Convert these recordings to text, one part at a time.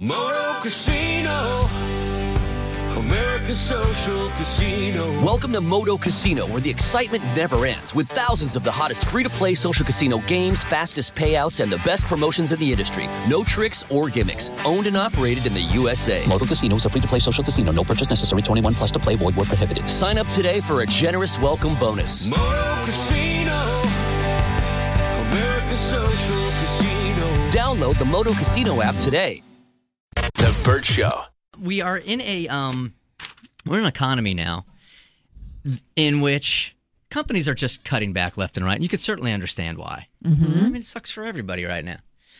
Moto Casino, America's social casino. Welcome to Moto Casino, where the excitement never ends, with thousands of the hottest free-to-play social casino games, fastest payouts, and the best promotions in the industry. No tricks or gimmicks. Owned and operated in the USA. Moto Casino is a free-to-play social casino. No purchase necessary. 21 plus to play. Void where prohibited. Sign up today for a generous welcome bonus. Moto Casino, America's social casino. Download the Moto Casino app today. The Burt Show. We are in we're in an economy now in which companies are just cutting back left and right. And you could certainly understand why. Mm-hmm. I mean, it sucks for everybody right now.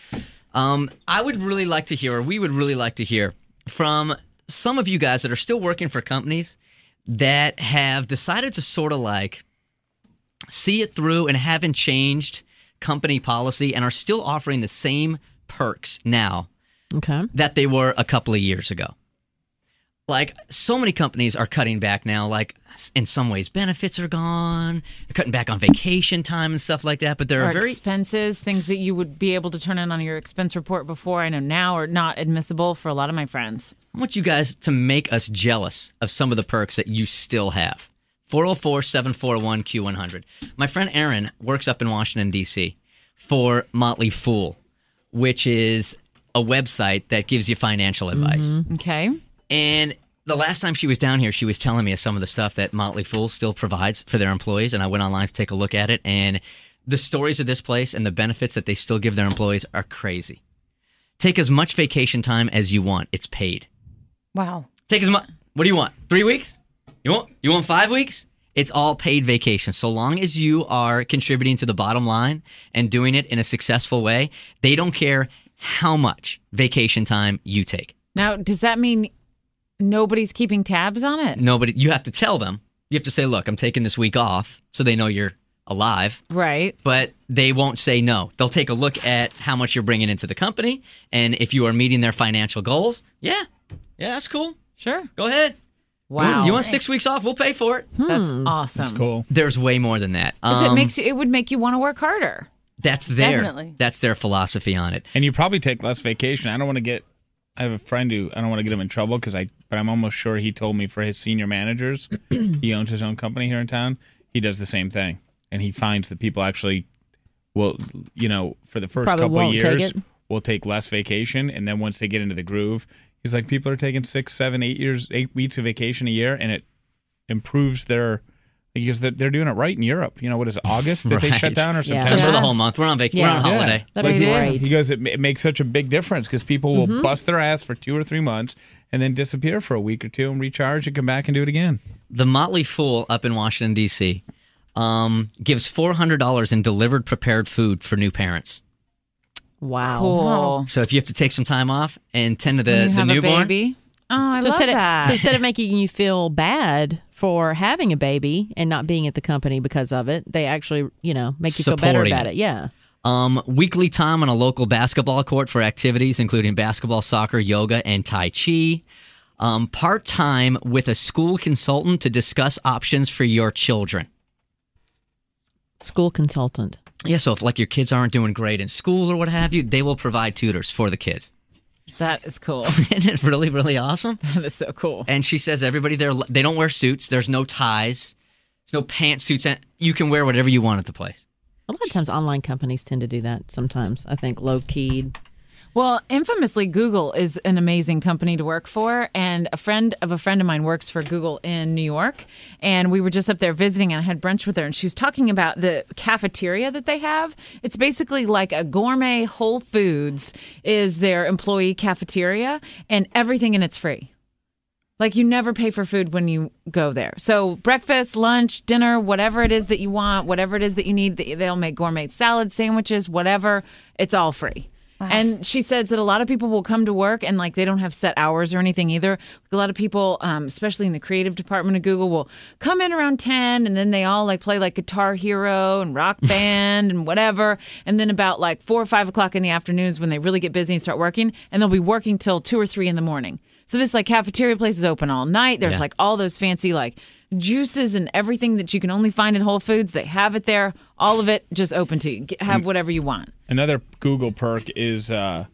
I would really like to hear, or we would really like to hear from some of you guys that are still working for companies that have decided to sort of like see it through and haven't changed company policy and are still offering the same perks now that they were a couple of years ago. Like, so many companies are cutting back now. Like, in some ways, benefits are gone. They're cutting back on vacation time and stuff like that. But there are very expenses, things that you would be able to turn in on your expense report before, I know now, are not admissible for a lot of my friends. I want you guys to make us jealous of some of the perks that you still have. 404-741-Q100. My friend Aaron works up in Washington, D.C. for Motley Fool, which is a website that gives you financial advice. Mm-hmm. Okay. And the last time she was down here, she was telling me some of the stuff that Motley Fool still provides for their employees, and I went online to take a look at it, and the stories of this place and the benefits that they still give their employees are crazy. Take as much vacation time as you want. It's paid. Wow. Take as much. What do you want? 3 weeks? You want 5 weeks? It's all paid vacation. So long as you are contributing to the bottom line and doing it in a successful way, they don't care how much vacation time you take. Now, does that mean nobody's keeping tabs on it? Nobody. You have to tell them. You have to say, look, I'm taking this week off, so they know you're alive. Right. But they won't say no. They'll take a look at how much you're bringing into the company, and if you are meeting their financial goals, yeah, that's cool. Sure. Go ahead. Wow. You want 6 weeks off? We'll pay for it. That's awesome. That's cool. There's way more than that. It would make you want to work harder. That's their philosophy on it. And you probably take less vacation. I have a friend who, I don't want to get him in trouble but I'm almost sure he told me for his senior managers, he owns his own company here in town, he does the same thing. And he finds that people actually will, for the first couple of years, will take less vacation. And then once they get into the groove, he's like, people are taking 6, 7, 8 weeks of vacation a year, and it improves because they're doing it right in Europe. What is it, August that they shut down or September? Just for the whole month. We're on vacation. We're on holiday. That'd be great. He goes, it makes such a big difference because people will bust their ass for 2 or 3 months and then disappear for a week or two and recharge and come back and do it again. The Motley Fool up in Washington, D.C. Gives $400 in delivered prepared food for new parents. Wow. Cool. So if you have to take some time off and tend to the have newborn. A baby. Oh, I love that. So instead of making you feel bad for having a baby and not being at the company because of it, they actually, make you feel better about it. Yeah. Weekly time on a local basketball court for activities, including basketball, soccer, yoga, and Tai Chi. Part-time with a school consultant to discuss options for your children. School consultant. Yeah, so if your kids aren't doing great in school or what have you, they will provide tutors for the kids. That is cool. Isn't it really, really awesome? That is so cool. And she says everybody there, they don't wear suits. There's no ties. There's no pantsuits. You can wear whatever you want at the place. A lot of times online companies tend to do that sometimes. I think low-keyed. Well, infamously, Google is an amazing company to work for, and a friend of mine works for Google in New York, and we were just up there visiting, and I had brunch with her, and she was talking about the cafeteria that they have. It's basically like a gourmet Whole Foods is their employee cafeteria, and everything in it's free. Like, you never pay for food when you go there. So breakfast, lunch, dinner, whatever it is that you want, whatever it is that you need, they'll make gourmet salad, sandwiches, whatever, it's all free. And she says that a lot of people will come to work and they don't have set hours or anything either. A lot of people, especially in the creative department of Google, will come in around 10 and then they all play Guitar Hero and Rock Band and whatever. And then about 4 or 5 o'clock in the afternoons when they really get busy and start working, and they'll be working till 2 or 3 in the morning. So this cafeteria place is open all night. There's all those fancy juices and everything that you can only find in Whole Foods. They have it there. All of it just open to you. Have whatever you want. Another Google perk is, I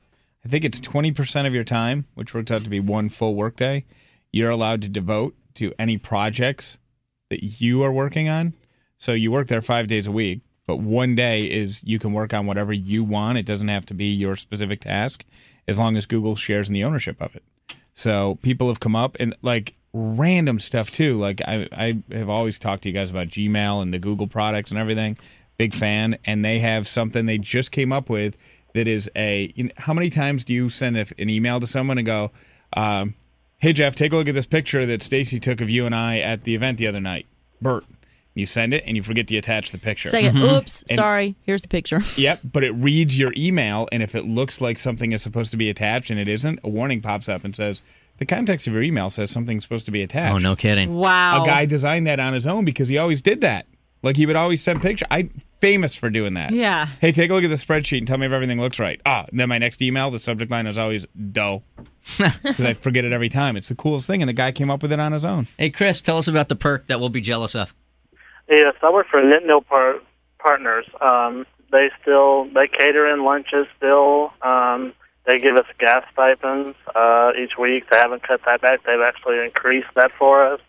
I think it's 20% of your time, which works out to be one full workday, you're allowed to devote to any projects that you are working on. So you work there 5 days a week, but one day is you can work on whatever you want. It doesn't have to be your specific task, as long as Google shares in the ownership of it. So people have come up and like random stuff too. Like I have always talked to you guys about Gmail and the Google products and everything. Big fan. And they have something they just came up with that is how many times do you send an email to someone and go, hey, Jeff, take a look at this picture that Stacy took of you and I at the event the other night. Bert. You send it, and you forget to attach the picture. Say it. Oops, sorry. Here's the picture. Yep, but it reads your email, and if it looks like something is supposed to be attached and it isn't, a warning pops up and says, the context of your email says something's supposed to be attached. Oh, no kidding. Wow. A guy designed that on his own because he always did that. Like, he would always send pictures. I'm famous for doing that. Yeah. Hey, take a look at the spreadsheet and tell me if everything looks right. And then my next email, the subject line is always dough. Because I forget it every time. It's the coolest thing, and the guy came up with it on his own. Hey, Chris, tell us about the perk that we'll be jealous of. Yes, I work for Knit Mill Partners. They cater in lunches still. They give us gas stipends each week. They haven't cut that back. They've actually increased that for us.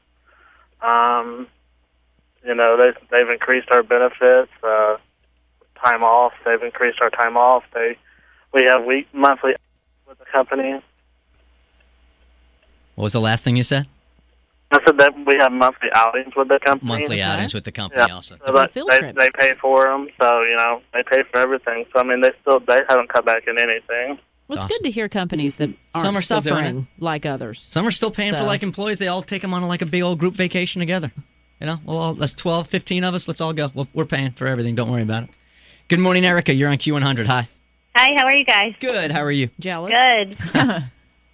They've increased our benefits, time off. They've increased our time off. We have monthly with the company. What was the last thing you said? I said that we have monthly outings with the company. Monthly outings with the company also. So they pay for them, so they pay for everything. So I mean, they haven't cut back in anything. Well, it's good to hear companies that aren't suffering like others. Some are still paying for like employees. They all take them on like a big old group vacation together. Well, that's 12, 15 of us. Let's all go. We're paying for everything. Don't worry about it. Good morning, Erica. You're on Q100. Hi. Hi. How are you guys? Good. How are you? Jealous. Good.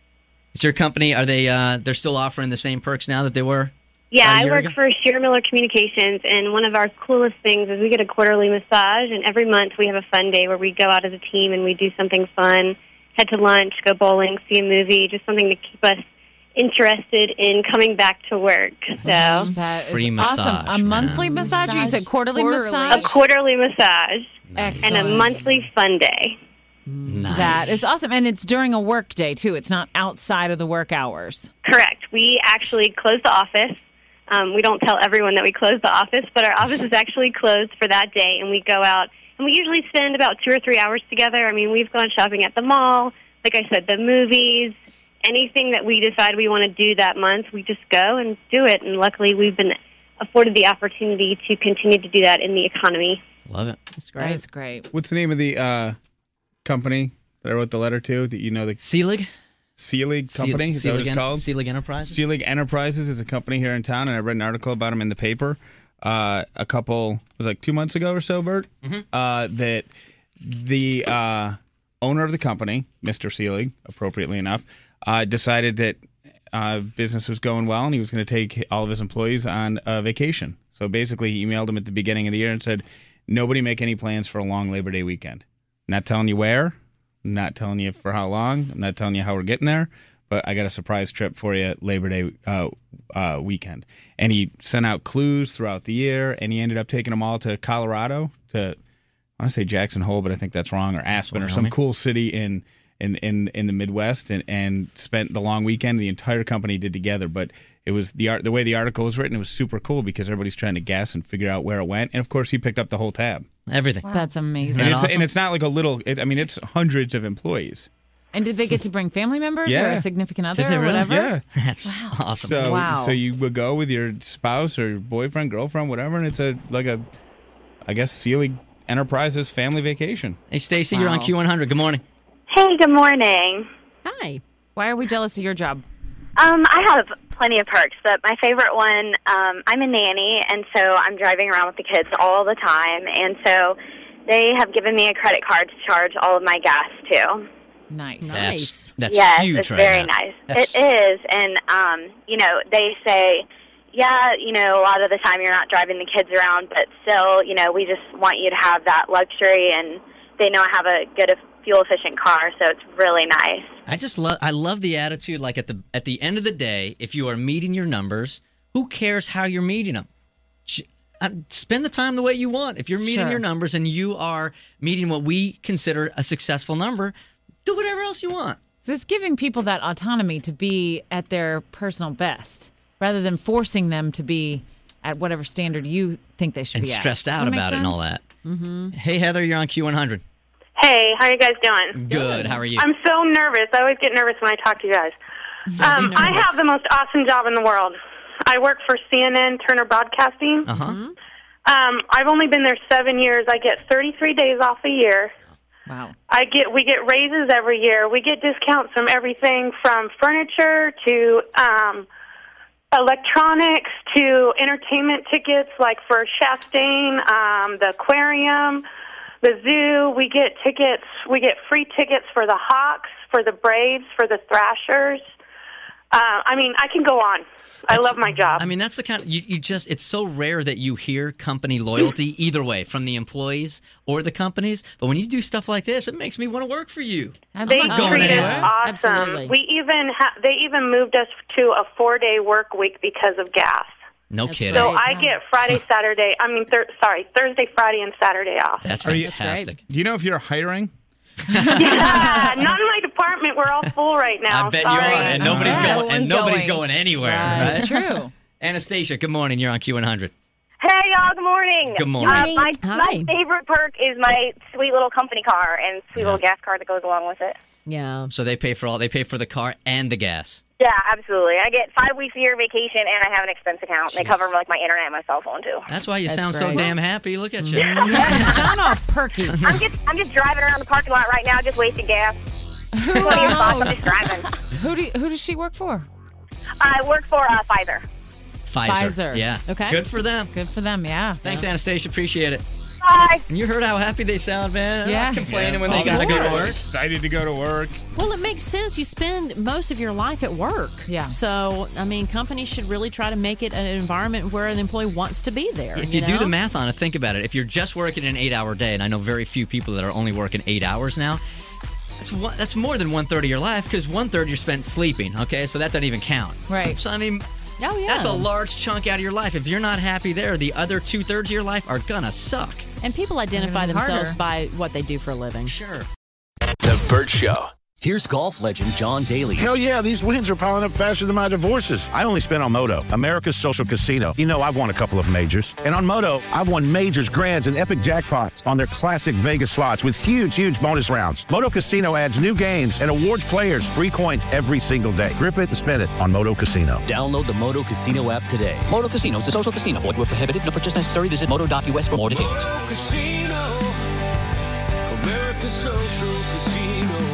Is your company? Are they? They're still offering the same perks now that they were? Yeah, I work for Shear Miller Communications, and one of our coolest things is we get a quarterly massage, and every month we have a fun day where we go out as a team and we do something fun, head to lunch, go bowling, see a movie, just something to keep us interested in coming back to work. So that is free awesome. massage, A monthly massage? You said quarterly massage? a quarterly massage Excellent. and a monthly fun day. Nice. That is awesome. And it's during a work day, too. It's not outside of the work hours. Correct. We actually close the office. We don't tell everyone that we close the office, but our office is actually closed for that day, and we go out, and we usually spend about 2 or 3 hours together. I mean, we've gone shopping at the mall, like I said, the movies, anything that we decide we want to do that month, we just go and do it, and luckily we've been afforded the opportunity to continue to do that in the economy. Love it. That's great. That is great. What's the name of the company that I wrote the letter to? That Seelig? Seelig Company? Is that what it's called? Seelig Enterprises? Seelig Enterprises is a company here in town, and I read an article about them in the paper it was like 2 months ago or so, Bert, that the owner of the company, Mr. Seelig, appropriately enough, decided that business was going well, and he was going to take all of his employees on a vacation. So basically, he emailed them at the beginning of the year and said, nobody make any plans for a long Labor Day weekend. Not telling you where. Not telling you for how long. I'm not telling you how we're getting there, but I got a surprise trip for you Labor Day weekend. And he sent out clues throughout the year, and he ended up taking them all to Colorado, I want to say Jackson Hole, but I think that's wrong, or Aspen, or some cool city in the Midwest, and spent the long weekend. The entire company did together, but it was the way the article was written, it was super cool because everybody's trying to guess and figure out where it went. And of course, he picked up the whole tab. Everything. Wow. That's amazing. And it's not like a little. It's hundreds of employees. And did they get to bring family members or a significant other Did they or really? whatever? Yeah, that's awesome. So, so you would go with your spouse or boyfriend, girlfriend, whatever, and it's I guess Seelig Enterprises family vacation. Hey, Stacy, you're on Q100. Good morning. Hey, good morning. Hi. Why are we jealous of your job? I have plenty of perks, but my favorite one, I'm a nanny, and so I'm driving around with the kids all the time, and so they have given me a credit card to charge all of my gas to. Nice. That's yes, huge it's right very now. nice. That's... It is, and they say, yeah, a lot of the time you're not driving the kids around, but still, we just want you to have that luxury, and they know I have a good fuel-efficient car, so it's really nice. I love the attitude, like at the end of the day, if you are meeting your numbers, who cares how you're meeting them? Spend the time the way you want. If you're meeting your numbers and you are meeting what we consider a successful number, do whatever else you want. So it's giving people that autonomy to be at their personal best rather than forcing them to be at whatever standard you think they should And be at. stressed out about it and all that. Mm-hmm. Hey, Heather, you're on Q100. Hey, how are you guys doing? Good. How are you? I'm so nervous. I always get nervous when I talk to you guys. I have the most awesome job in the world. I work for CNN Turner Broadcasting. Uh-huh. I've only been there 7 years. I get 33 days off a year. Wow. We get raises every year. We get discounts from everything from furniture to electronics to entertainment tickets, like for Chastain, the aquarium, the zoo. We get tickets. We get free tickets for the Hawks, for the Braves, for the Thrashers. I mean, I can go on. I love my job. I mean, that's the kind of, it's so rare that you hear company loyalty either way from the employees or the companies. But when you do stuff like this, it makes me want to work for you. They treat us awesome. Absolutely. We they even moved us to a 4-day work week because of gas. No kidding. So I get Thursday, Friday, and Saturday off. That's fantastic. Do you know if you're hiring? Yeah, not in my department. We're all full right now. I bet Sorry. you are, and nobody's going anywhere. Right. Right? That's true. Anastasia, good morning. You're on Q100. Hey, y'all. Good morning. Good morning. My favorite perk is my sweet little company car and sweet little gas card that goes along with it. Yeah. So they pay for the car and the gas. Yeah, absolutely. I get 5 weeks a year vacation, and I have an expense account. They cover like my internet and my cell phone too. That's why you That's sound so great. damn happy. Look at you. Yeah, you sound all perky. I'm just driving around the parking lot right now, just wasting gas. Plenty of spots. I'm just driving. Who does she work for? I work for Pfizer. Pfizer. Yeah. Okay. Good for them. Good for them, yeah. Thanks, Anastasia. Appreciate it. Bye. And you heard how happy they sound, man. They're not complaining when they Of got to go to course. work. Excited to go to work. Well, it makes sense. You spend most of your life at work. Yeah. So, I mean, companies should really try to make it an environment where an employee wants to be there. If you do the math on it, think about it. If you're just working an 8-hour day, and I know very few people that are only working 8 hours now, that's more than 1/3 of your life, because 1/3 you're spent sleeping, okay? So that doesn't even count. Right. So, I mean, Oh, yeah. that's a large chunk out of your life. If you're not happy there, the other 2/3 of your life are going to suck. And people identify Even themselves harder. by what they do for a living. Sure. The Burt Show. Here's golf legend John Daly. Hell yeah, these wins are piling up faster than my divorces. I only spent on Moto, America's social casino. You know, I've won a couple of majors. And on Moto, I've won majors, grands, and epic jackpots on their classic Vegas slots with huge bonus rounds. Moto Casino adds new games and awards players free coins every single day. Grip it and spin it on Moto Casino. Download the Moto Casino app today. Moto Casino is a social casino. Void where prohibited. No purchase necessary. Visit moto.us for more details. Moto Casino, America's social casino.